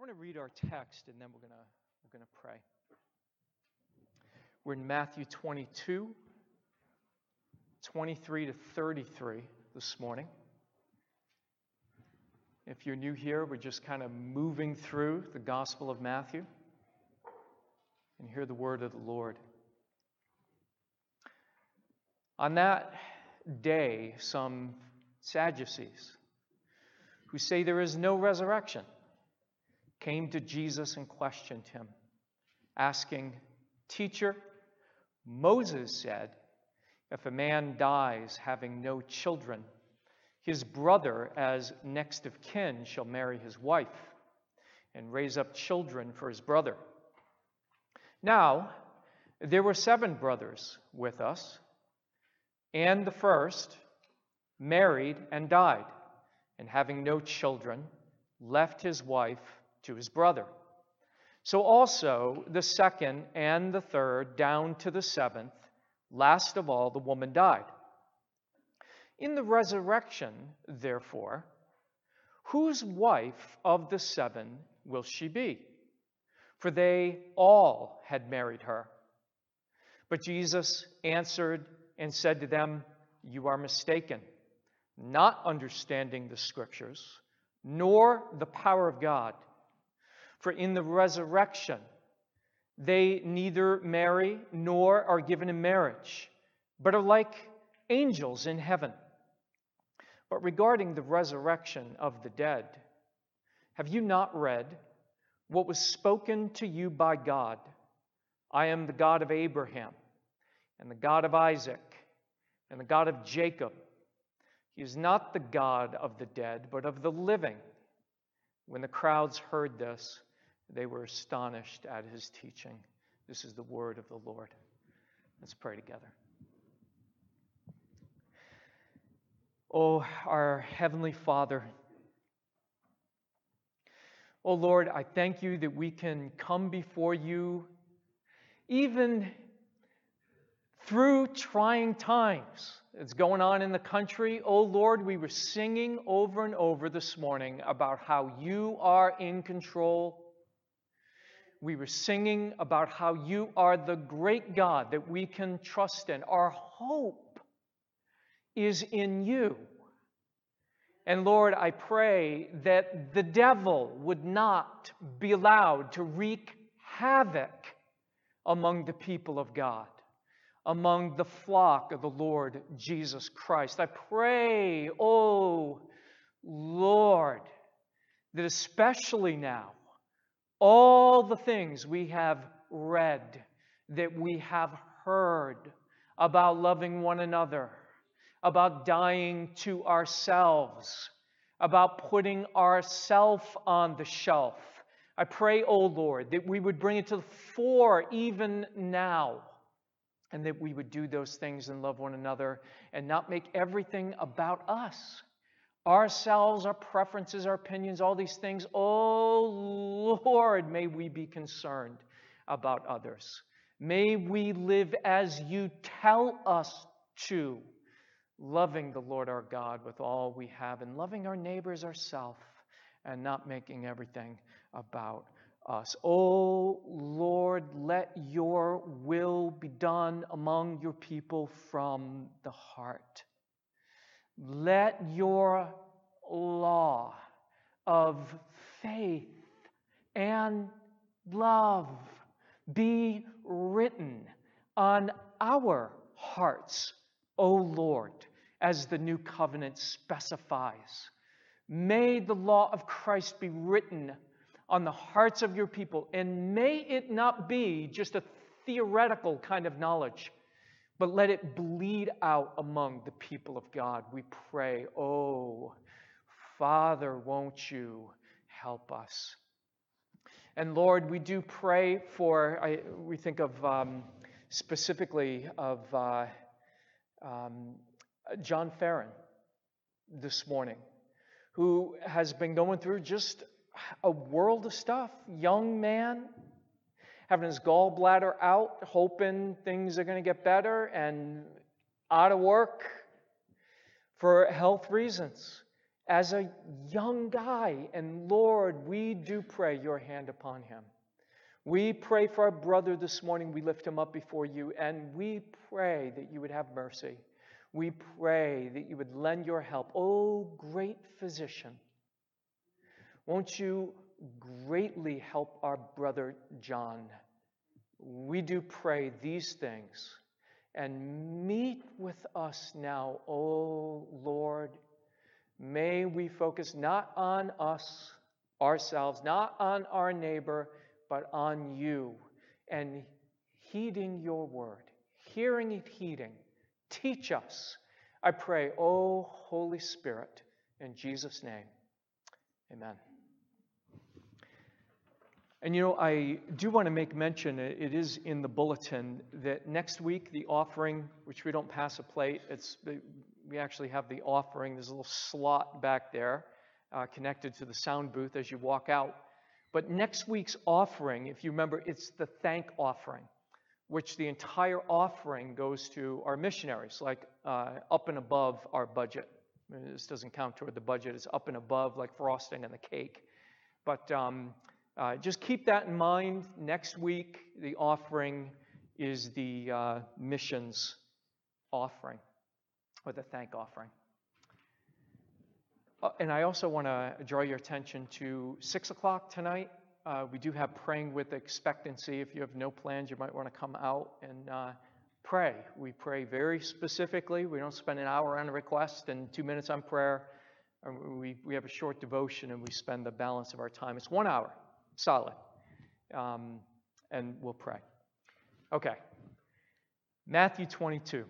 I want to read our text and then we're going to pray. We're in Matthew 22, 23 to 33 this morning. If you're new here, we're just kind of moving through the Gospel of Matthew and hear the word of the Lord. On that day, some Sadducees, who say there is no resurrection, came to Jesus and questioned him, asking, "Teacher, Moses said, if a man dies having no children, his brother as next of kin shall marry his wife and raise up children for his brother. Now, there were 7 brothers with us, and the first married and died, and having no children, left his wife to his brother. So also the second and the third, down to the 7th, last of all, the woman died. In the resurrection, therefore, whose wife of the 7 will she be? For they all had married her." But Jesus answered and said to them, "You are mistaken, not understanding the Scriptures, nor the power of God. For in the resurrection, they neither marry nor are given in marriage, but are like angels in heaven. But regarding the resurrection of the dead, have you not read what was spoken to you by God? I am the God of Abraham, and the God of Isaac, and the God of Jacob. He is not the God of the dead, but of the living." When the crowds heard this, they were astonished at his teaching. This is the word of the Lord. Let's pray together. Oh, our Heavenly Father, oh Lord, I thank you that we can come before you even through trying times that's going on in the country. Oh Lord, we were singing over and over this morning about how you are in control. We were singing about how you are the great God that we can trust in. Our hope is in you. And Lord, I pray that the devil would not be allowed to wreak havoc among the people of God, among the flock of the Lord Jesus Christ. I pray, oh Lord, that especially now, all the things we have read, that we have heard about loving one another, about dying to ourselves, about putting ourselves on the shelf. I pray, oh Lord, that we would bring it to the fore even now, and that we would do those things and love one another and not make everything about us. Ourselves, our preferences, our opinions, all these things. Oh Lord, may we be concerned about others. May we live as you tell us to, loving the Lord our God with all we have and loving our neighbors ourselves and not making everything about us. Oh Lord, let your will be done among your people from the heart. Let your law of faith and love be written on our hearts, O Lord, as the new covenant specifies. May the law of Christ be written on the hearts of your people, and may it not be just a theoretical kind of knowledge, but let it bleed out among the people of God. We pray, oh, Father, won't you help us? And Lord, we do pray for, we think of specifically of John Farron this morning, who has been going through just a world of stuff. Young man, having his gallbladder out, hoping things are going to get better, and out of work for health reasons. as a young guy. And Lord, we do pray your hand upon him. We pray for our brother this morning. We lift him up before you, and we pray that you would have mercy. We pray that you would lend your help. Oh, great physician, won't you greatly help our brother John? We do pray these things. And meet with us now, oh Lord. May we focus not on us, ourselves, not on our neighbor, but on you, and heeding your word, hearing and heeding. Teach us, I pray, oh Holy Spirit, in Jesus' name, amen. And you know, I do want to make mention, it is in the bulletin, that next week the offering, which we don't pass a plate, we actually have the offering. There's a little slot back there connected to the sound booth as you walk out. But next week's offering, if you remember, it's the thank offering, which the entire offering goes to our missionaries, like up and above our budget. This doesn't count toward the budget. It's up and above, like frosting on the cake. But just keep that in mind. Next week, the offering is the missions offering, or the thank offering. And I also want to draw your attention to 6 o'clock tonight. We do have praying with expectancy. If you have no plans, you might want to come out and pray. We pray very specifically. We don't spend an hour on a request and 2 minutes on prayer. We have a short devotion, and we spend the balance of our time. It's 1 hour, solid. And we'll pray. Okay. Matthew 22.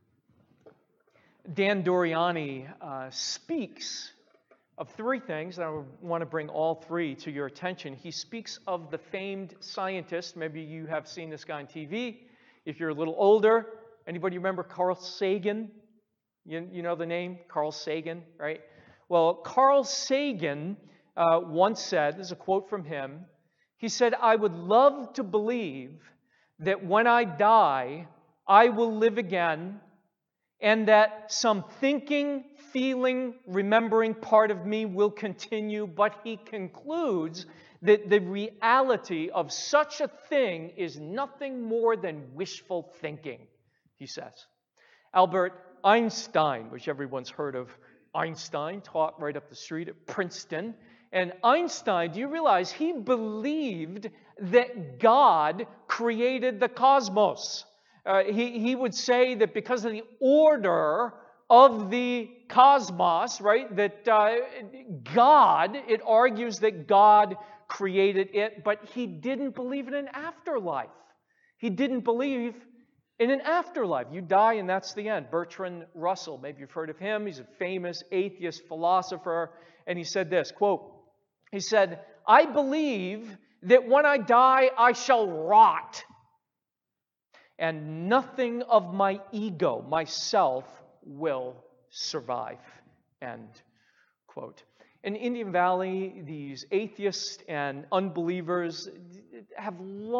Dan Doriani speaks of three things, and I want to bring all three to your attention. He speaks of the famed scientist. Maybe you have seen this guy on TV. If you're a little older, anybody remember Carl Sagan? You know the name? Carl Sagan, right? Well, Carl Sagan once said, this is a quote from him, he said, "I would love to believe that when I die, I will live again, and that some thinking, feeling, remembering part of me will continue," but he concludes that the reality of such a thing is nothing more than wishful thinking, he says. Albert Einstein, which everyone's heard of Einstein, taught right up the street at Princeton. And Einstein, do you realize he believed that God created the cosmos? He would say that because of the order of the cosmos, right, that God, it argues that God created it, but he didn't believe in an afterlife. He didn't believe in an afterlife. You die and that's the end. Bertrand Russell, maybe you've heard of him. He's a famous atheist philosopher, and he said this, quote, he said, "I believe that when I die, I shall rot, and nothing of my ego, myself, will survive," end quote. In Indian Valley, these atheists and unbelievers have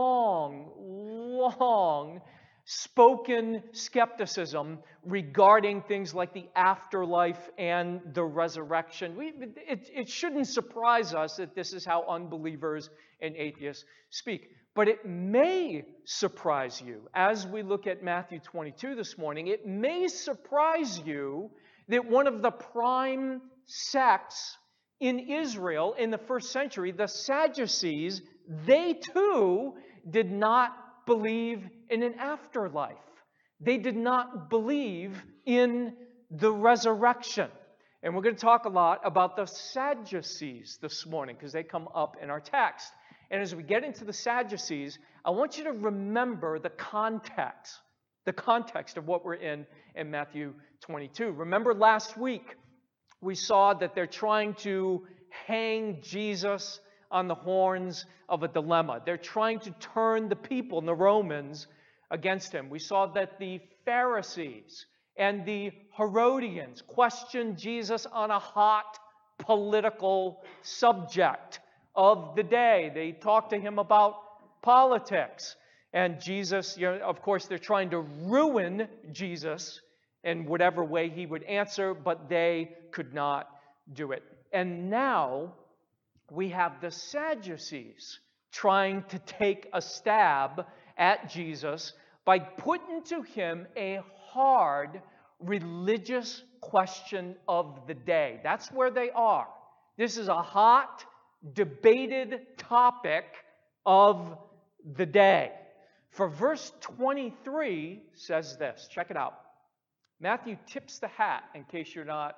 long spoken skepticism regarding things like the afterlife and the resurrection. It shouldn't surprise us that this is how unbelievers and atheists speak. But it may surprise you, as we look at Matthew 22 this morning, it may surprise you that one of the prime sects in Israel in the first century, the Sadducees, they too did not believe in an afterlife. They did not believe in the resurrection. And we're going to talk a lot about the Sadducees this morning because they come up in our text. And as we get into the Sadducees, I want you to remember the context of what we're in Matthew 22. Remember last week, we saw that they're trying to hang Jesus on the horns of a dilemma. They're trying to turn the people and the Romans against him. We saw that the Pharisees and the Herodians questioned Jesus on a hot political subject of the day. They talked to him about politics. And Jesus, of course, they're trying to ruin Jesus in whatever way he would answer, but they could not do it. And now we have the Sadducees trying to take a stab at Jesus by putting to him a hard religious question of the day. That's where they are. This is a hot, debated topic of the day. For verse 23 says this. Check it out. Matthew tips the hat, in case you're not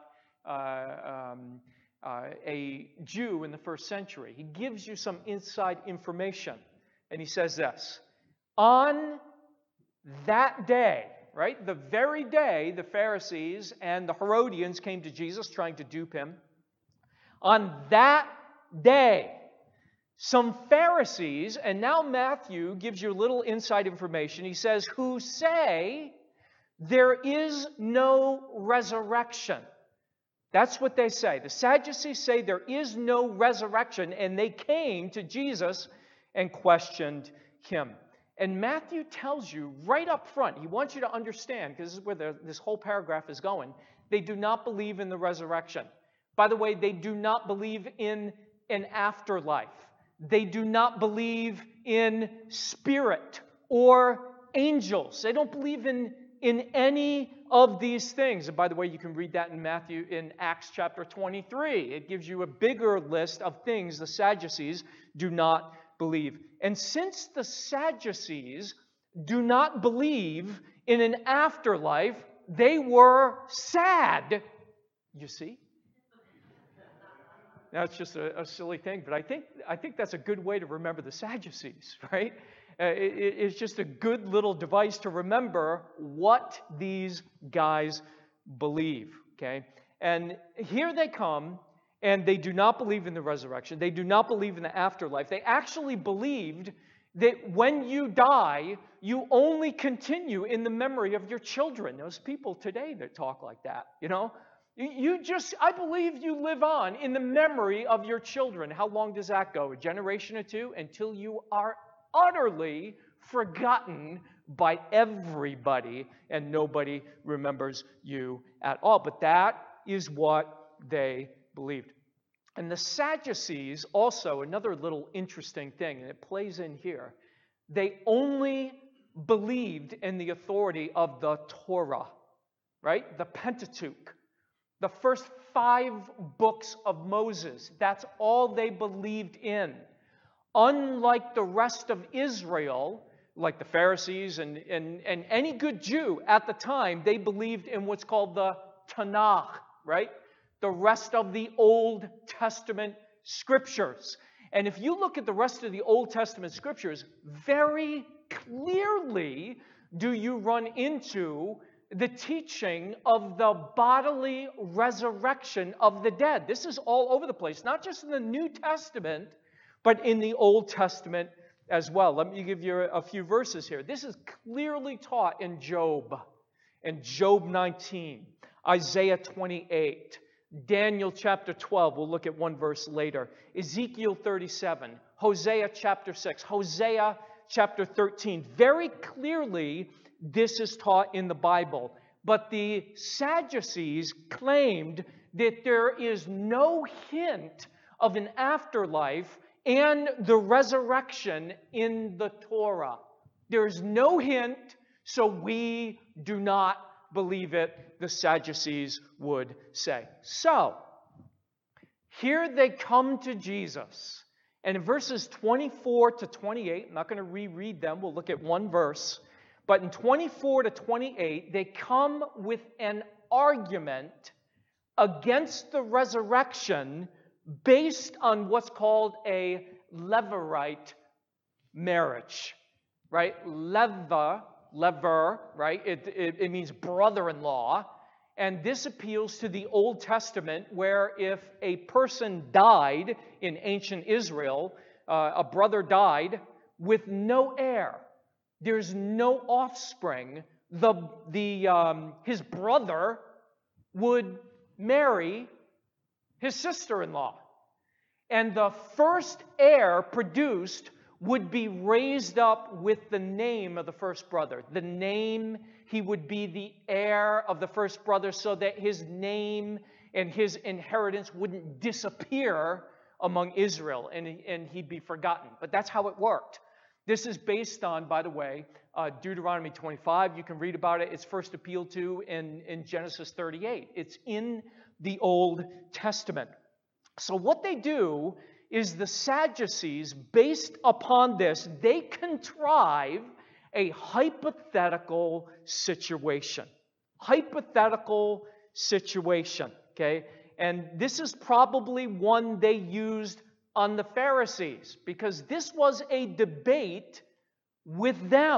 a Jew in the first century. He gives you some inside information. And he says this. On that day, right, the very day the Pharisees and the Herodians came to Jesus trying to dupe him, on that day, some Pharisees, and now Matthew gives you a little inside information. He says, who say there is no resurrection. That's what they say. The Sadducees say there is no resurrection, and they came to Jesus and questioned him. And Matthew tells you right up front, he wants you to understand, because this is where this whole paragraph is going, they do not believe in the resurrection. By the way, they do not believe in an afterlife. They do not believe in spirit or angels. They don't believe in any of these things. And by the way, you can read that in Acts chapter 23. It gives you a bigger list of things the Sadducees do not believe. And since the Sadducees do not believe in an afterlife, they were sad. You see? Now, it's just a silly thing, but I think that's a good way to remember the Sadducees, right? It's just a good little device to remember what these guys believe, okay? And here they come, and they do not believe in the resurrection. They do not believe in the afterlife. They actually believed that when you die, you only continue in the memory of your children. Those people today that talk like that, you know? I believe you live on in the memory of your children. How long does that go? A generation or two? Until you are utterly forgotten by everybody and nobody remembers you at all. But that is what they believed. And the Sadducees, also another little interesting thing, and it plays in here, they only believed in the authority of the Torah, right? The Pentateuch. The first 5 books of Moses, that's all they believed in. Unlike the rest of Israel, like the Pharisees and any good Jew at the time, they believed in what's called the Tanakh, right? The rest of the Old Testament scriptures. And if you look at the rest of the Old Testament scriptures, very clearly do you run into the teaching of the bodily resurrection of the dead. This is all over the place, not just in the New Testament, but in the Old Testament as well. Let me give you a few verses here. This is clearly taught in Job 19, Isaiah 28, Daniel chapter 12, we'll look at one verse later, Ezekiel 37, Hosea chapter 6, Hosea chapter 13. Very clearly, this is taught in the Bible. But the Sadducees claimed that there is no hint of an afterlife and the resurrection in the Torah. There's no hint, so we do not believe it, the Sadducees would say. So, here they come to Jesus. And in verses 24 to 28, I'm not going to reread them, we'll look at one verse. But in 24 to 28, they come with an argument against the resurrection based on what's called a Levirate marriage, right? Lever, right? It means brother-in-law. And this appeals to the Old Testament, where if a person died in ancient Israel, a brother died with no heir, there's no offspring, his brother would marry his sister-in-law. And the first heir produced would be raised up with the name of the first brother. The name, he would be the heir of the first brother, so that his name and his inheritance wouldn't disappear among Israel, and he'd be forgotten. But that's how it worked. This is based on, by the way, Deuteronomy 25. You can read about it. It's first appealed to in Genesis 38. It's in the Old Testament. So what they do is the Sadducees, based upon this, they contrive a hypothetical situation. Hypothetical situation, okay? And this is probably one they used on the Pharisees, because this was a debate with them.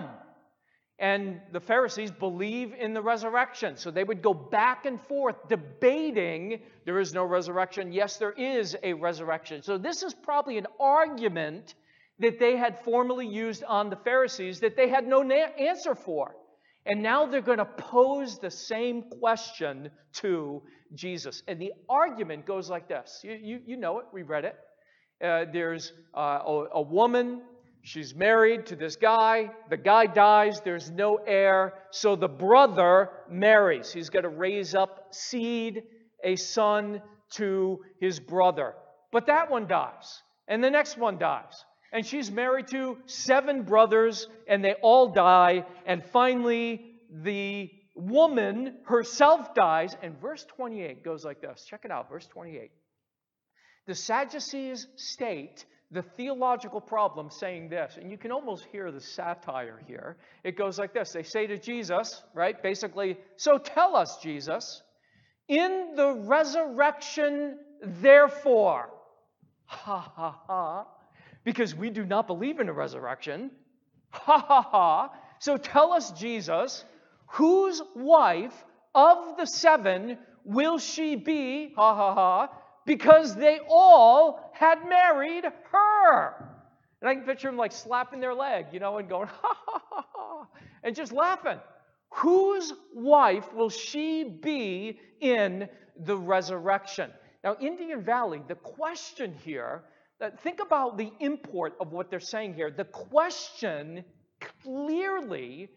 And the Pharisees believe in the resurrection. So they would go back and forth debating, there is no resurrection. Yes, there is a resurrection. So this is probably an argument that they had formerly used on the Pharisees that they had no answer for. And now they're going to pose the same question to Jesus. And the argument goes like this. You know it. We read it. There's a woman. She's married to this guy. The guy dies. There's no heir. So the brother marries. He's got to raise up seed, a son to his brother. But that one dies. And the next one dies. And she's married to 7 brothers, and they all die. And finally, the woman herself dies. And verse 28 goes like this. Check it out. Verse 28. The Sadducees state the theological problem saying this, and you can almost hear the satire here. It goes like this. They say to Jesus, right, basically, so tell us, Jesus, in the resurrection, therefore, ha, ha, ha, because we do not believe in a resurrection, ha, ha, ha, so tell us, Jesus, whose wife of the 7 will she be, ha, ha, ha, because they all had married her. And I can picture them like slapping their leg, and going, ha, ha, ha, ha, and just laughing. Whose wife will she be in the resurrection? Now, Indian Valley, the question here, think about the import of what they're saying here. The question clearly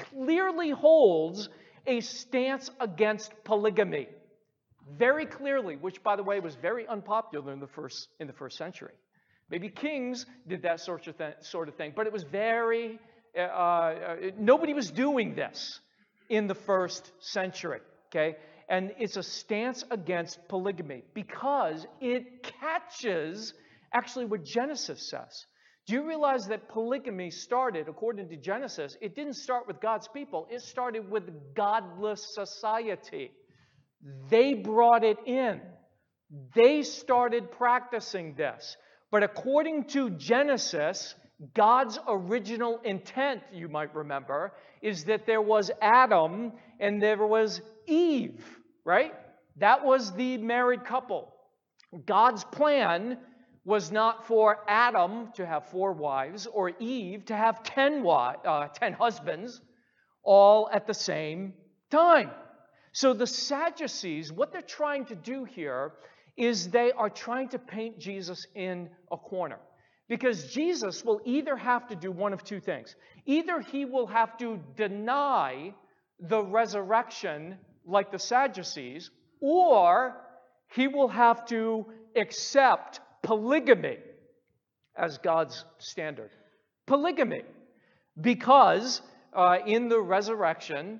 holds a stance against polygamy. Very clearly, which, by the way, was very unpopular in the first century. Maybe kings did that sort of thing, but it was very, nobody was doing this in the first century, okay? And it's a stance against polygamy because it catches actually what Genesis says. Do you realize that polygamy started, according to Genesis, it didn't start with God's people, it started with godless society. They brought it in. They started practicing this. But according to Genesis, God's original intent, you might remember, is that there was Adam and there was Eve, right? That was the married couple. God's plan was not for Adam to have 4 wives or Eve to have 10 husbands all at the same time. So the Sadducees, what they're trying to do here is they are trying to paint Jesus in a corner. Because Jesus will either have to do one of 2 things. Either he will have to deny the resurrection like the Sadducees, or he will have to accept polygamy as God's standard. Polygamy. Because in the resurrection,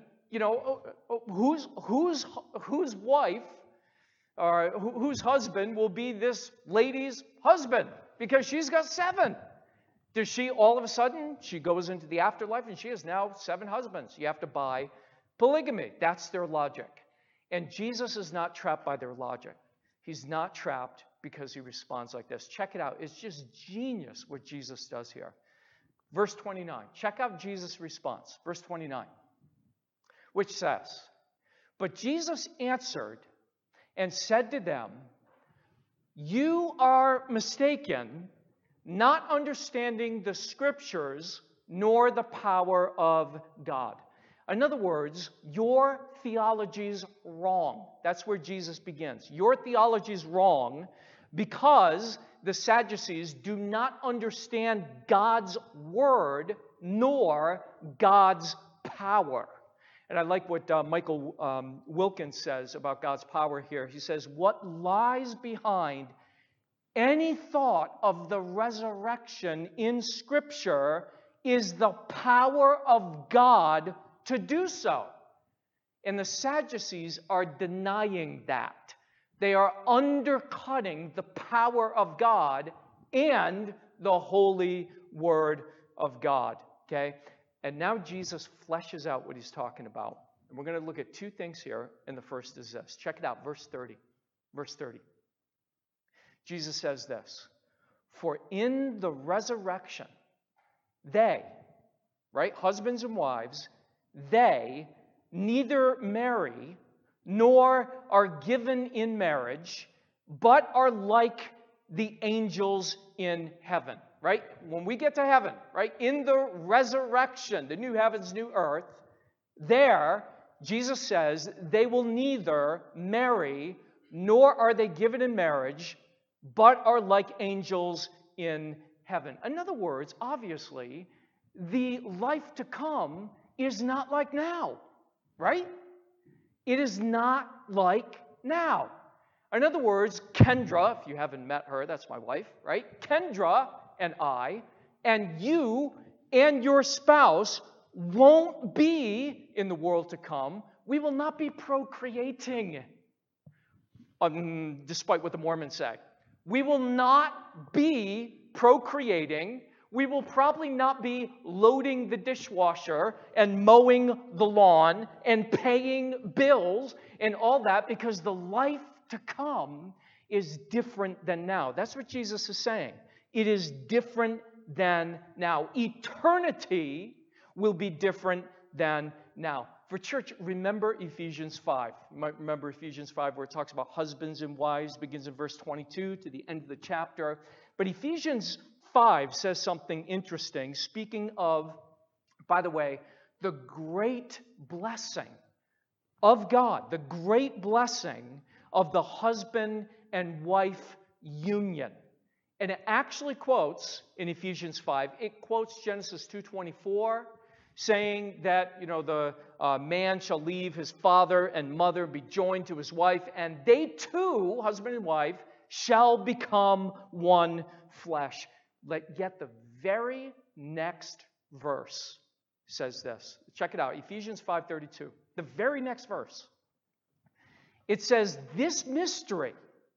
whose wife or whose husband will be this lady's husband? Because she's got 7. Does she all of a sudden, she goes into the afterlife and she has now 7 husbands. You have to buy polygamy. That's their logic. And Jesus is not trapped by their logic. He's not trapped because he responds like this. Check it out. It's just genius what Jesus does here. Verse 29. Check out Jesus' response. Verse 29. Which says, but Jesus answered and said to them, you are mistaken, not understanding the Scriptures nor the power of God. In other words, your theology's wrong. That's where Jesus begins. Your theology's wrong because the Sadducees do not understand God's word nor God's power. And I like what Michael Wilkins says about God's power here. He says, what lies behind any thought of the resurrection in Scripture is the power of God to do so. And the Sadducees are denying that. They are undercutting the power of God and the holy word of God. Okay? And now Jesus fleshes out what he's talking about. And we're going to look at two things here. And the first is this. Check it out, verse 30. Verse 30. Jesus says this, for in the resurrection, they, right, husbands and wives, they neither marry nor are given in marriage, but are like the angels in heaven, right? When we get to heaven, right, in the resurrection, the new heavens, new earth, there, Jesus says, they will neither marry nor are they given in marriage, but are like angels in heaven. In other words, obviously, the life to come is not like now, right? It is not like now. In other words, Kendra, if you haven't met her, that's my wife, right? Kendra and I, and you and your spouse won't be in the world to come. We will not be procreating, despite what the Mormons say. We will not be procreating. We will probably not be loading the dishwasher and mowing the lawn and paying bills and all that, because the life to come is different than now. That's what Jesus is saying. It is different than now. Eternity will be different than now. For church, remember Ephesians 5. You might remember Ephesians 5 where it talks about husbands and wives, begins in verse 22 to the end of the chapter. But Ephesians 5 says something interesting, speaking of, by the way, the great blessing of God, the great blessing of the husband and wife union. And it actually quotes in Ephesians 5, it quotes Genesis 2:24, saying that, the man shall leave his father and mother, be joined to his wife, and they two, husband and wife, shall become one flesh. Yet the very next verse says this. Check it out, Ephesians 5:32. The very next verse. It says, this mystery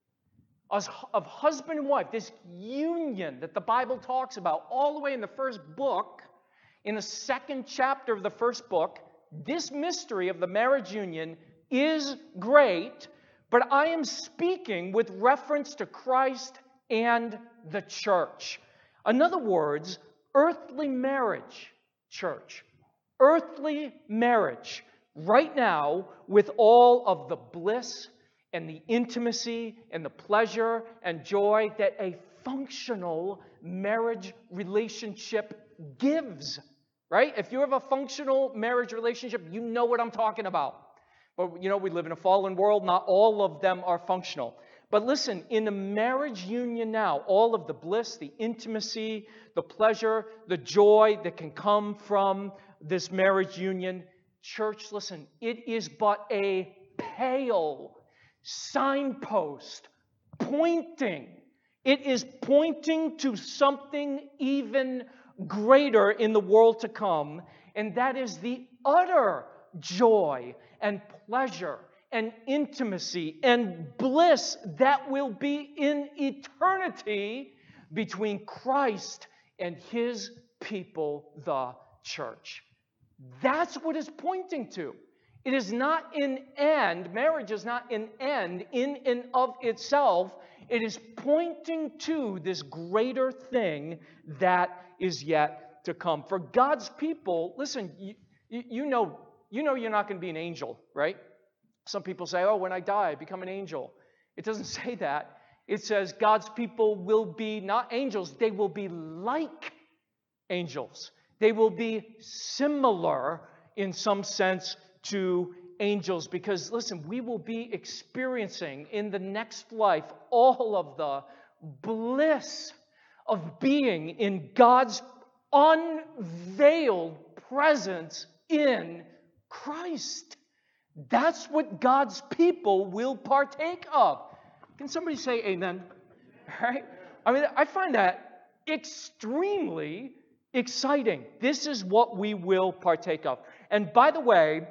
of husband and wife, this union that the Bible talks about all the way in the first book, in the second chapter of the first book, this mystery of the marriage union is great, but I am speaking with reference to Christ and the church. In other words, earthly marriage, church, earthly marriage, right now, with all of the bliss and the intimacy and the pleasure and joy that a functional marriage relationship gives, right? If you have a functional marriage relationship, you know what I'm talking about. But, we live in a fallen world. Not all of them are functional. But listen, in a marriage union now, all of the bliss, the intimacy, the pleasure, the joy that can come from this marriage union, church, listen, it is but a pale signpost pointing. It is pointing to something even greater in the world to come, and that is the utter joy and pleasure and intimacy and bliss that will be in eternity between Christ and his people, the church. That's what it's pointing to. It is not an end. Marriage is not an end in and of itself. It is pointing to this greater thing that is yet to come. For God's people, listen, you know you're not going to be an angel, right? Some people say, oh, when I die, I become an angel. It doesn't say that. It says God's people will be not angels. They will be like angels. They will be similar in some sense to angels, because, listen, we will be experiencing in the next life all of the bliss of being in God's unveiled presence in Christ. That's what God's people will partake of. Can somebody say amen? Right? I mean, I find that extremely exciting. This is what we will partake of. And by the way,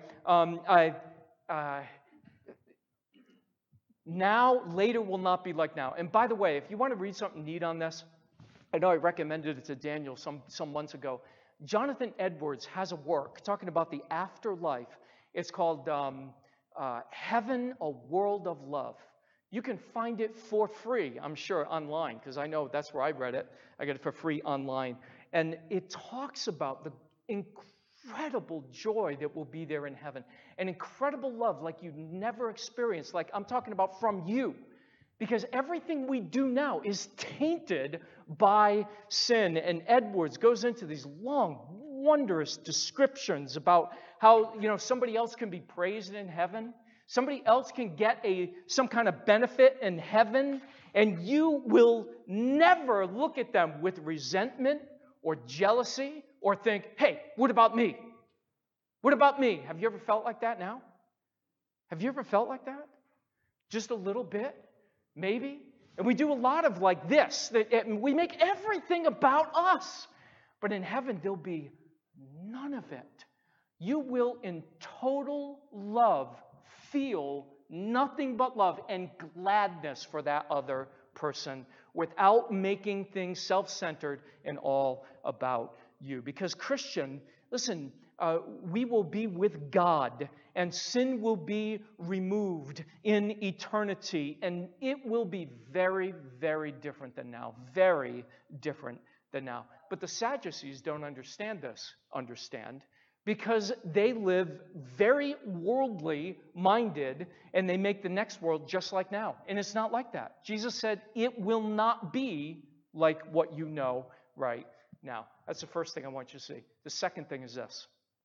now, later will not be like now. And by the way, if you want to read something neat on this, I know I recommended it to Daniel some months ago. Jonathan Edwards has a work talking about the afterlife. It's called Heaven, a World of Love. You can find it for free, I'm sure, online, because I know that's where I read it. I get it for free online. And it talks about the incredible joy that will be there in heaven. An incredible love like you've never experienced, like I'm talking about from you. Because everything we do now is tainted by sin. And Edwards goes into these long, wondrous descriptions about how, somebody else can be praised in heaven. Somebody else can get some kind of benefit in heaven. And you will never look at them with resentment or jealousy or think, hey, what about me? What about me? Have you ever felt like that now? Have you ever felt like that? Just a little bit? Maybe? And we do a lot of like this. We make everything about us. But in heaven, there'll be none of it. You will, in total love, feel nothing but love and gladness for that other person without making things self-centered and all about you. Because Christian, listen, we will be with God and sin will be removed in eternity. And it will be very, very different than now. Very different than now. But the Sadducees don't understand this. Because they live very worldly minded and they make the next world just like now. And it's not like that. Jesus said it will not be like what you know right now. That's the first thing I want you to see. The second thing is this.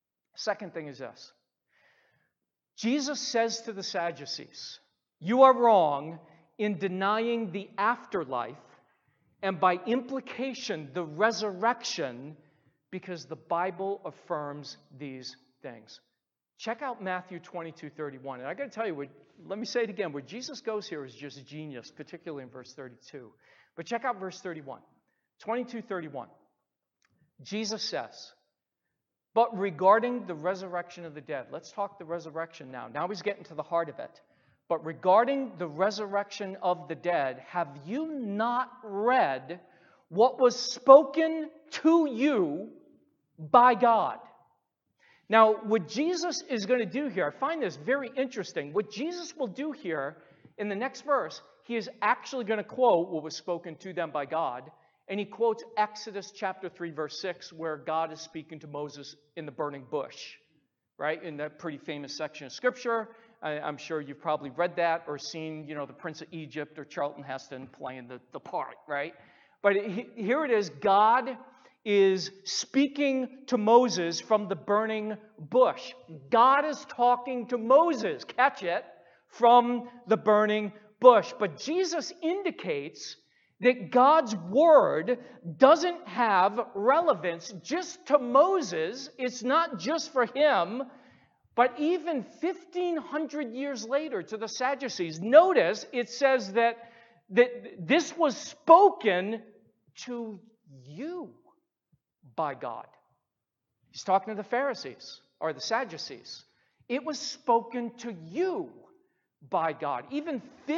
Jesus says to the Sadducees, you are wrong in denying the afterlife and by implication the resurrection because the Bible affirms these things. Check out Matthew 22:31. And I got to tell you, let me say it again. Where Jesus goes here is just genius, particularly in verse 32. But check out verse 31. 22:31. Jesus says, but regarding the resurrection of the dead, let's talk the resurrection now. Now he's getting to the heart of it. But regarding the resurrection of the dead, have you not read what was spoken to you by God? Now, what Jesus is going to do here, I find this very interesting. What Jesus will do here in the next verse, he is actually going to quote what was spoken to them by God. And he quotes Exodus chapter 3, verse 6, where God is speaking to Moses in the burning bush, right? In that pretty famous section of Scripture. I'm sure you've probably read that or seen, the Prince of Egypt or Charlton Heston playing the part, right? But here it is. God is speaking to Moses from the burning bush. God is talking to Moses, catch it, from the burning bush. But Jesus indicates that God's word doesn't have relevance just to Moses. It's not just for him, but even 1,500 years later to the Sadducees. Notice it says that this was spoken to you by God. He's talking to the Pharisees or the Sadducees. It was spoken to you by God, even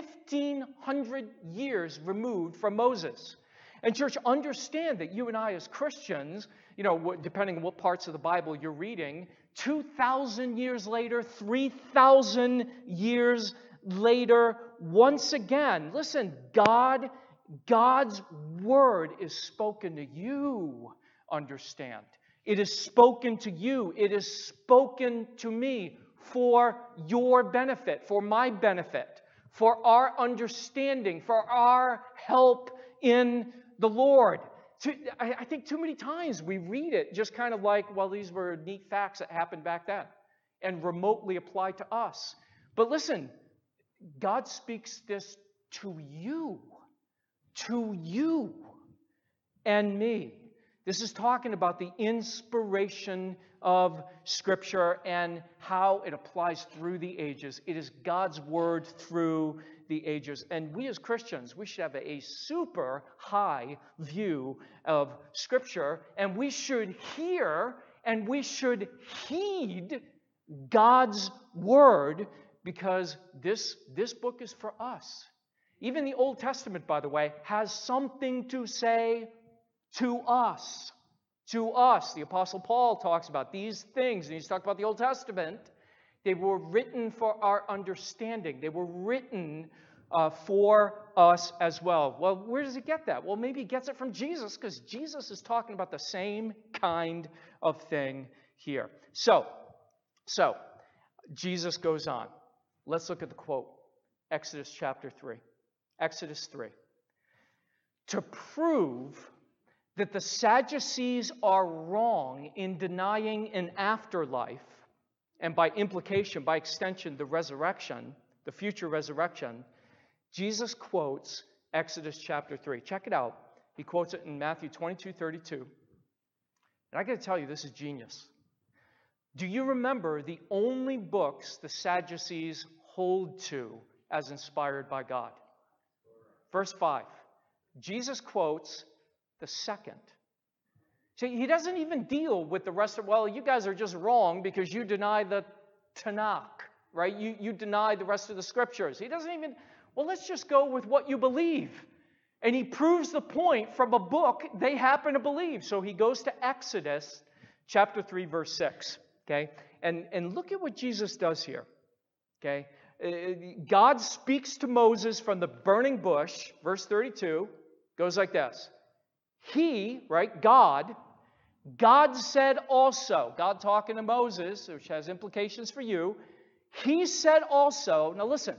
1,500 years removed from Moses. And church, understand that you and I as Christians, depending on what parts of the Bible you're reading, 2,000 years later, 3,000 years later, once again, listen, God's word is spoken to you, understand. It is spoken to you. It is spoken to me for your benefit, for my benefit, for our understanding, for our help in the Lord. I think too many times we read it just kind of like, well, these were neat facts that happened back then and remotely apply to us. But listen, God speaks this to you and me. This is talking about the inspiration of Scripture and how it applies through the ages. It is God's Word through the ages. And we as Christians, we should have a super high view of Scripture, and we should hear and we should heed God's Word, because this book is for us. Even the Old Testament, by the way, has something to say to us. To us. The Apostle Paul talks about these things, and he's talking about the Old Testament. They were written for our understanding. They were written for us as well. Well, where does he get that? Well, maybe he gets it from Jesus, because Jesus is talking about the same kind of thing here. So Jesus goes on. Let's look at the quote. Exodus chapter 3. Exodus 3. To prove that the Sadducees are wrong in denying an afterlife, and by implication, by extension, the resurrection, the future resurrection, Jesus quotes Exodus chapter 3. Check it out. He quotes it in Matthew 22:32. And I got to tell you, this is genius. Do you remember the only books the Sadducees hold to as inspired by God? Verse 5. Jesus quotes the second. See, he doesn't even deal with the rest of, well, you guys are just wrong because you deny the Tanakh, right? You deny the rest of the scriptures. He doesn't even, well, let's just go with what you believe. And he proves the point from a book they happen to believe. So he goes to Exodus chapter 3, verse 6. Okay? And look at what Jesus does here. Okay? God speaks to Moses from the burning bush. Verse 32 goes like this. He, right, God said also, God talking to Moses, which has implications for you, he said also, now listen,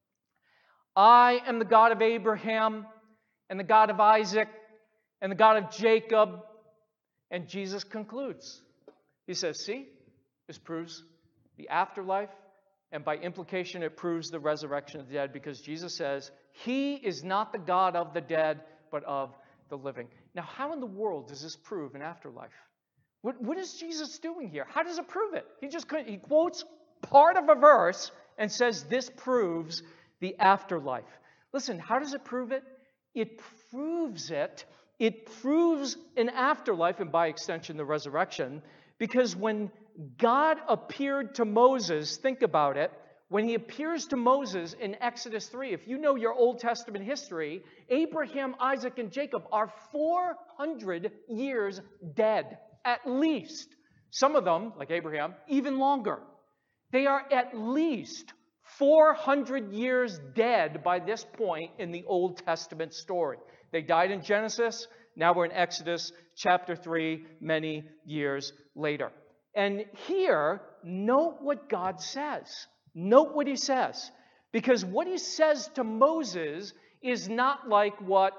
I am the God of Abraham and the God of Isaac and the God of Jacob. And Jesus concludes. He says, see, this proves the afterlife, and by implication it proves the resurrection of the dead, because Jesus says, he is not the God of the dead, but of the living. Now, how in the world does this prove an afterlife? What is Jesus doing here? How does it prove it? He quotes part of a verse and says this proves the afterlife. Listen, how does it prove it? It proves it. It proves an afterlife, and by extension the resurrection, because when God appeared to Moses, think about it, when he appears to Moses in Exodus 3, if you know your Old Testament history, Abraham, Isaac, and Jacob are 400 years dead, at least. Some of them, like Abraham, even longer. They are at least 400 years dead by this point in the Old Testament story. They died in Genesis. Now we're in Exodus chapter 3, many years later. And here, note what God says. Note what he says. Because what he says to Moses is not like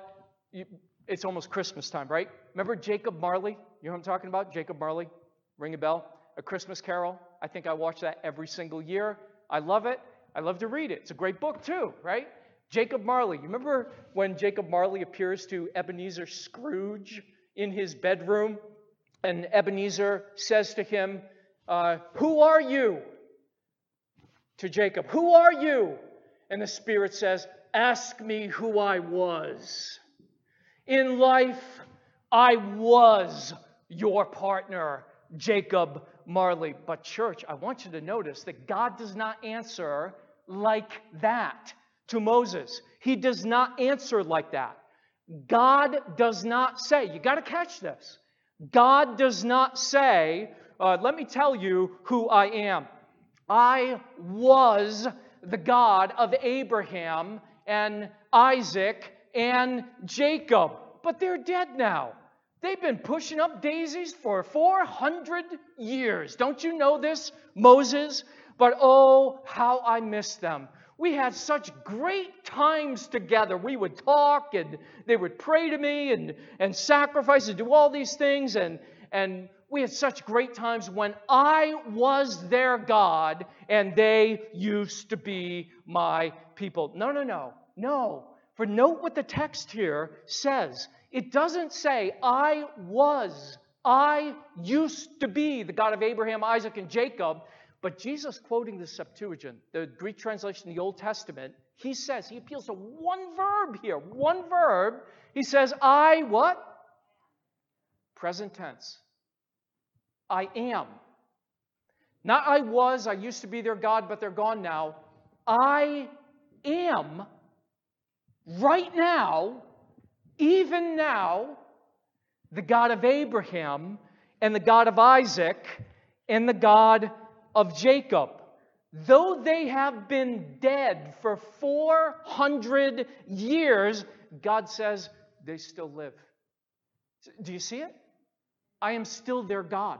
it's almost Christmas time, right? Remember Jacob Marley? You know what I'm talking about? Jacob Marley? Ring a bell? A Christmas Carol? I think I watch that every single year. I love it. I love to read it. It's a great book too, right? Jacob Marley. You remember when Jacob Marley appears to Ebenezer Scrooge in his bedroom? And Ebenezer says to him, who are you? To Jacob, who are you? And the Spirit says, ask me who I was. In life, I was your partner, Jacob Marley. But church, I want you to notice that God does not answer like that to Moses. He does not answer like that. God does not say, you got to catch this. God does not say, let me tell you who I am. I was the God of Abraham and Isaac and Jacob. But they're dead now. They've been pushing up daisies for 400 years. Don't you know this, Moses? But oh, how I miss them. We had such great times together. We would talk, and they would pray to me and sacrifice and do all these things. And we had such great times when I was their God and they used to be my people. No. For note what the text here says. It doesn't say, I used to be the God of Abraham, Isaac, and Jacob. But Jesus, quoting the Septuagint, the Greek translation of the Old Testament, he says, he appeals to one verb here, one verb. He says, I what? Present tense. I am. Not I was, I used to be their God, but they're gone now. I am right now, even now, the God of Abraham and the God of Isaac and the God of Jacob. Though they have been dead for 400 years, God says they still live. Do you see it? I am still their God.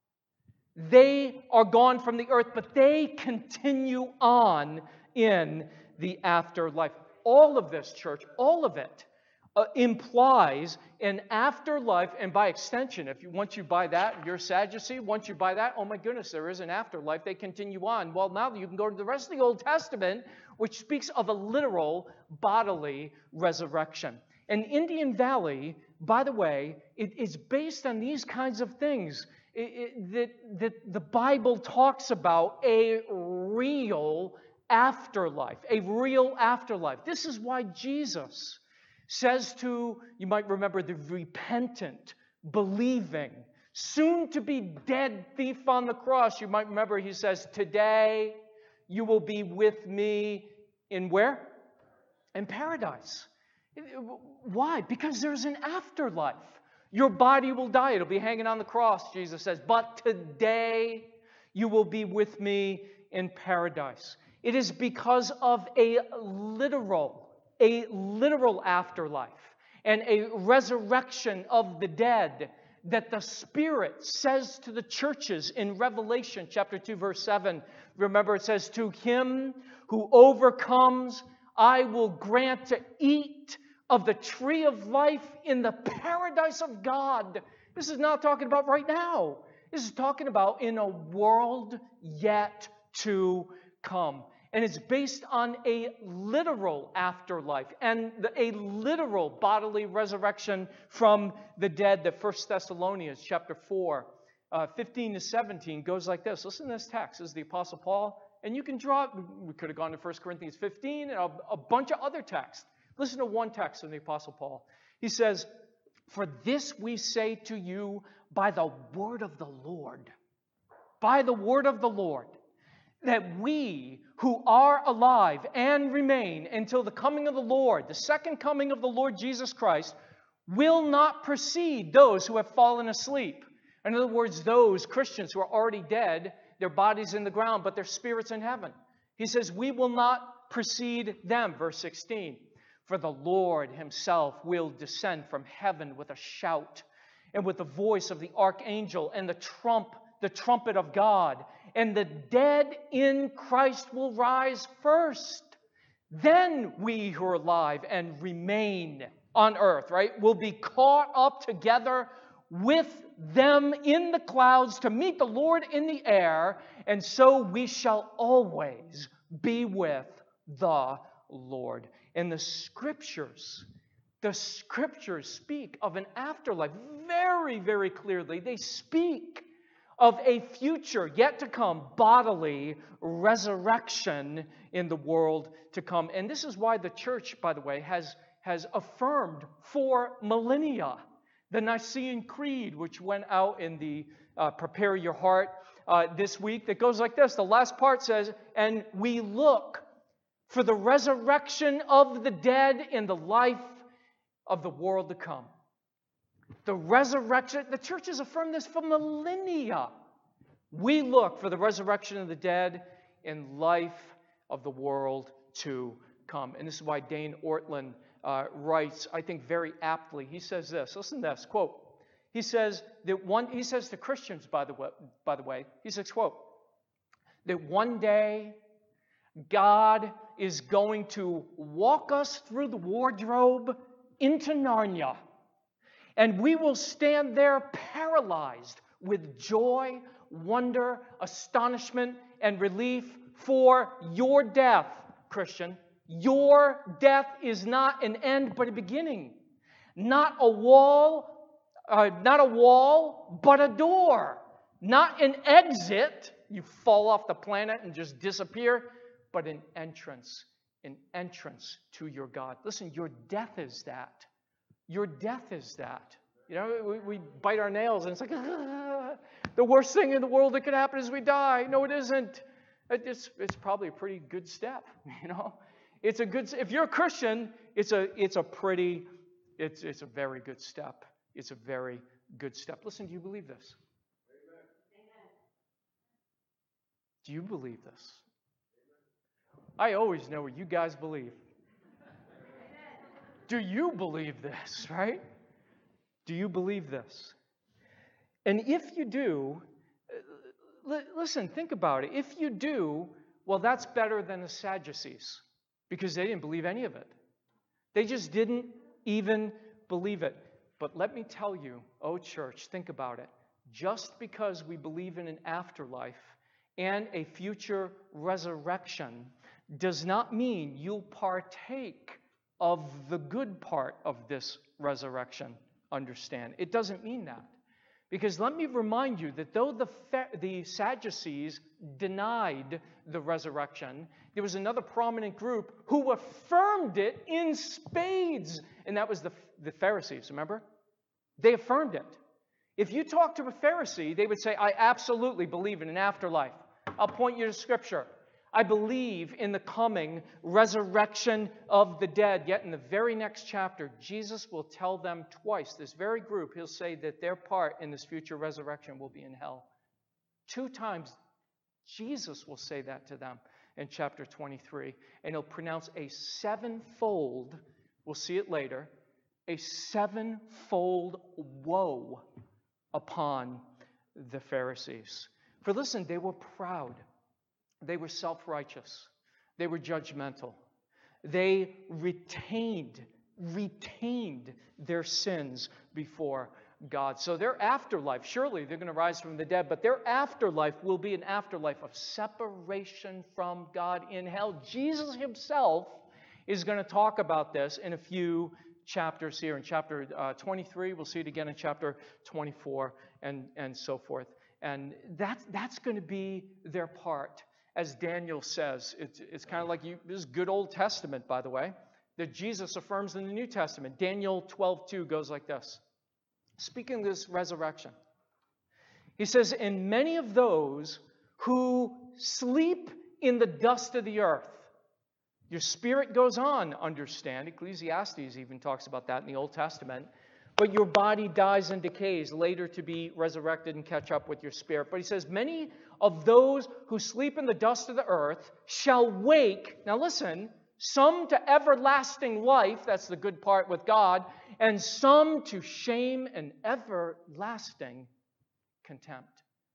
They are gone from the earth, but they continue on in the afterlife. All of this, church, all of it implies an afterlife, and by extension, once you buy that, you're a Sadducee. Once you buy that, oh my goodness, there is an afterlife. They continue on. Well, now you can go to the rest of the Old Testament, which speaks of a literal bodily resurrection. And Indian Valley, by the way, it is based on these kinds of things. That the Bible talks about a real afterlife, a real afterlife. This is why Jesus says to, you might remember, the repentant, believing, soon-to-be dead thief on the cross, you might remember he says, today you will be with me in where? In paradise. Why? Because there's an afterlife. Your body will die. It'll be hanging on the cross, Jesus says. But today you will be with me in paradise. It is because of a literal afterlife and a resurrection of the dead that the Spirit says to the churches in Revelation chapter 2, verse 7. Remember, it says, to him who overcomes, I will grant to eat of the tree of life in the paradise of God. This is not talking about right now. This is talking about in a world yet to come. And it's based on a literal afterlife and a literal bodily resurrection from the dead that 1 Thessalonians chapter 4, 15 to 17 goes like this. Listen to this text. This is the Apostle Paul. And you can draw, we could have gone to 1 Corinthians 15 and a bunch of other texts. Listen to one text from the Apostle Paul. He says, for this we say to you by the word of the Lord. By the word of the Lord. That we who are alive and remain until the coming of the Lord, the second coming of the Lord Jesus Christ, will not precede those who have fallen asleep. In other words, those Christians who are already dead, their bodies in the ground, but their spirits in heaven. He says, we will not precede them. Verse 16. For the Lord himself will descend from heaven with a shout, and with the voice of the archangel, and the trumpet of God. And the dead in Christ will rise first. Then we who are alive and remain on earth, right, will be caught up together with them in the clouds to meet the Lord in the air. And so we shall always be with the Lord. And the scriptures speak of an afterlife very, very clearly. They speak of a future yet to come bodily resurrection in the world to come. And this is why the church, by the way, has affirmed for millennia the Nicene Creed, which went out in the Prepare Your Heart this week, that goes like this. The last part says, and we look for the resurrection of the dead in the life of the world to come. The resurrection, the church has affirmed this for millennia. We look for the resurrection of the dead in life of the world to come. And this is why Dane Ortlund writes, I think very aptly. He says this, listen to this, quote. He says to Christians, by the way, he says, quote, that one day God is going to walk us through the wardrobe into Narnia. And we will stand there paralyzed with joy, wonder, astonishment, and relief for your death, Christian. Your death is not an end, but a beginning. Not a wall, but a door. Not an exit, you fall off the planet and just disappear, but an entrance to your God. Listen, your death is that. Your death is that. You know, we bite our nails and it's like, the worst thing in the world that could happen is we die. No, it isn't. It's probably a pretty good step, you know. It's a good, if you're a Christian, it's a very good step. It's a very good step. Listen, do you believe this? Amen. Do you believe this? I always know what you guys believe. Do you believe this, right? Do you believe this? And if you do, listen, think about it. If you do, well, that's better than the Sadducees, because they didn't believe any of it. They just didn't even believe it. But let me tell you, oh church, think about it. Just because we believe in an afterlife and a future resurrection does not mean you'll partake of the good part of this resurrection. Understand? It doesn't mean that. Because let me remind you that though the Sadducees denied the resurrection, there was another prominent group who affirmed it in spades. And that was the Pharisees, remember? They affirmed it. If you talk to a Pharisee, they would say, I absolutely believe in an afterlife. I'll point you to Scripture. I believe in the coming resurrection of the dead. Yet in the very next chapter, Jesus will tell them twice, this very group, he'll say that their part in this future resurrection will be in hell. 2 times, Jesus will say that to them in chapter 23. And he'll pronounce a 7-fold, we'll see it later, a 7-fold woe upon the Pharisees. For listen, they were proud. They were self-righteous. They were judgmental. They retained their sins before God. So their afterlife, surely they're going to rise from the dead, but their afterlife will be an afterlife of separation from God in hell. Jesus himself is going to talk about this in a few chapters here. In chapter 23, we'll see it again in chapter 24, and so forth. And that's going to be their part. As Daniel says, it's kind of like this is good Old Testament, by the way, that Jesus affirms in the New Testament. Daniel 12:2 goes like this. Speaking of this resurrection, he says, and many of those who sleep in the dust of the earth, your spirit goes on, understand. Ecclesiastes even talks about that in the Old Testament. But your body dies and decays, later to be resurrected and catch up with your spirit. But he says, many of those who sleep in the dust of the earth shall wake. Now listen, some to everlasting life, that's the good part with God, and some to shame and everlasting contempt.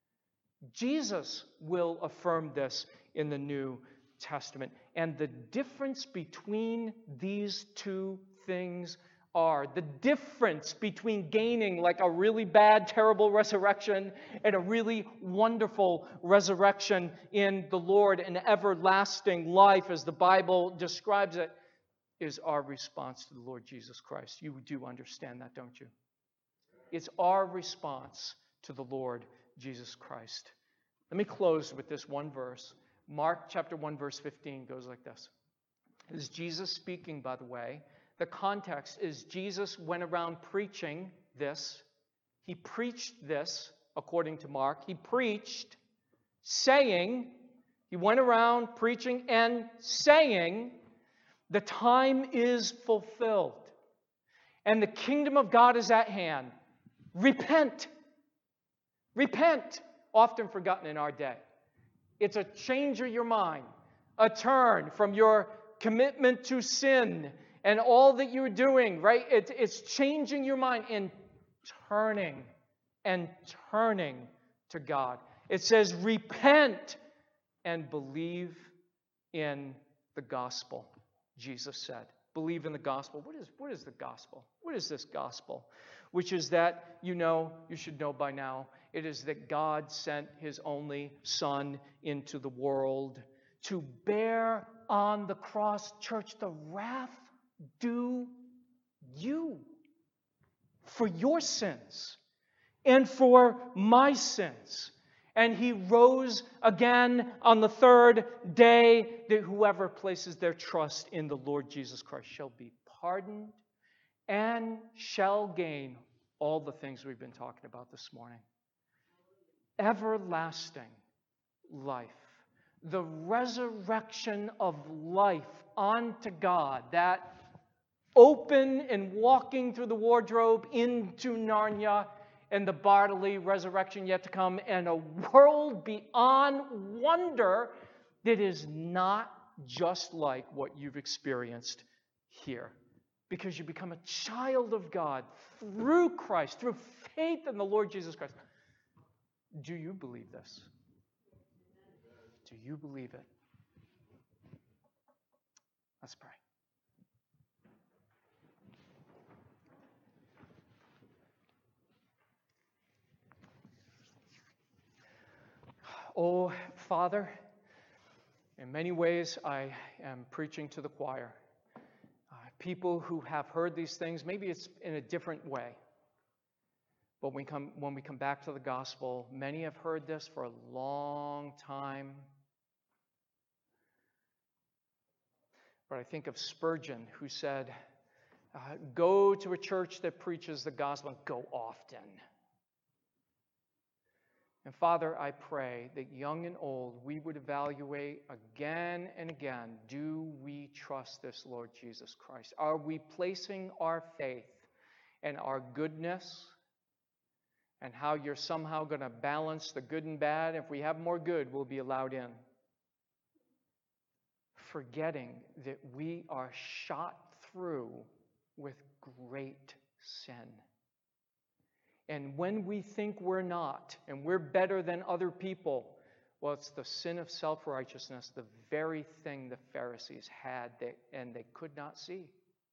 Jesus will affirm this in the New Testament. And the difference between these two things are the difference between gaining like a really bad, terrible resurrection and a really wonderful resurrection in the Lord and everlasting life, as the Bible describes it, is our response to the Lord Jesus Christ. You do understand that, don't you? It's our response to the Lord Jesus Christ. Let me close with this one verse. Mark chapter 1, verse 15 goes like this. This is Jesus speaking, by the way. The context is Jesus went around preaching this. He preached this, according to Mark. He preached, saying, he went around preaching and saying, the time is fulfilled, and the kingdom of God is at hand. Repent. Repent, often forgotten in our day. It's a change of your mind, a turn from your commitment to sin and all that you're doing, right? It's changing your mind and turning to God. It says, repent and believe in the gospel, Jesus said. Believe in the gospel. What is the gospel? What is this gospel? Which is that, you should know by now, it is that God sent his only Son into the world to bear on the cross, church, the wrath due you. for your sins and for my sins. And he rose again on the third day, that whoever places their trust in the Lord Jesus Christ shall be pardoned and shall gain all the things we've been talking about this morning. Everlasting life. The resurrection of life unto God, that open and walking through the wardrobe into Narnia, and the bodily resurrection yet to come, and a world beyond wonder that is not just like what you've experienced here. Because you become a child of God through Christ, through faith in the Lord Jesus Christ. Do you believe this? Do you believe it? Let's pray. Oh, Father, in many ways I am preaching to the choir. People who have heard these things, maybe it's in a different way. But when we come back to the gospel, many have heard this for a long time. But I think of Spurgeon, who said, go to a church that preaches the gospel and go often. And Father, I pray that young and old, we would evaluate again and again, do we trust this Lord Jesus Christ? Are we placing our faith and our goodness and how you're somehow going to balance the good and bad? If we have more good, we'll be allowed in. Forgetting that we are shot through with great sin. And when we think we're not, and we're better than other people, well, it's the sin of self-righteousness, the very thing the Pharisees had and they could not see.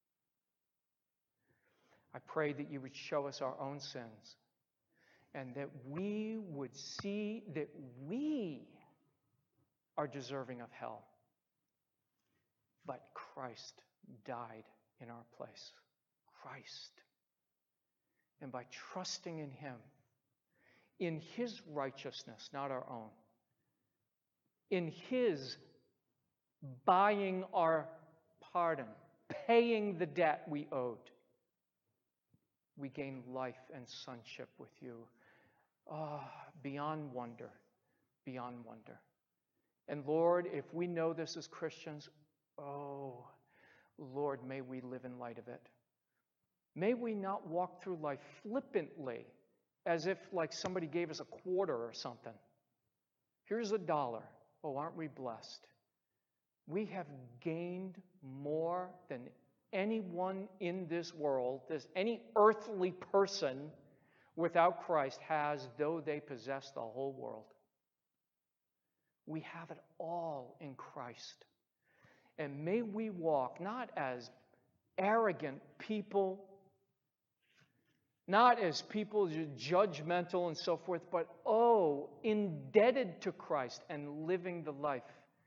I pray that you would show us our own sins, and that we would see that we are deserving of hell. But Christ died in our place. Christ. And by trusting in Him, in His righteousness, not our own, in His buying our pardon, paying the debt we owed, we gain life and sonship with you. Beyond wonder, beyond wonder. And Lord, if we know this as Christians, Lord, may we live in light of it. May we not walk through life flippantly, as if like somebody gave us a quarter or something. Here's $1. Oh, aren't we blessed? We have gained more than anyone in this world, any earthly person without Christ has, though they possess the whole world. We have it all in Christ. And may we walk not as arrogant people, not as people judgmental and so forth, but indebted to Christ and living the life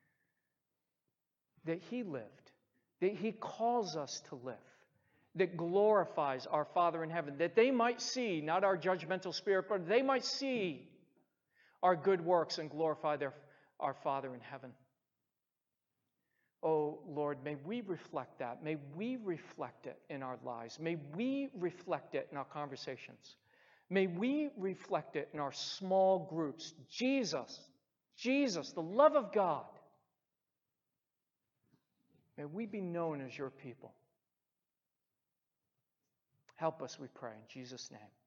that He lived, that He calls us to live, that glorifies our Father in heaven, that they might see, not our judgmental spirit, but they might see our good works and glorify our Father in heaven. Oh, Lord, may we reflect that. May we reflect it in our lives. May we reflect it in our conversations. May we reflect it in our small groups. Jesus, the love of God. May we be known as your people. Help us, we pray, in Jesus' name.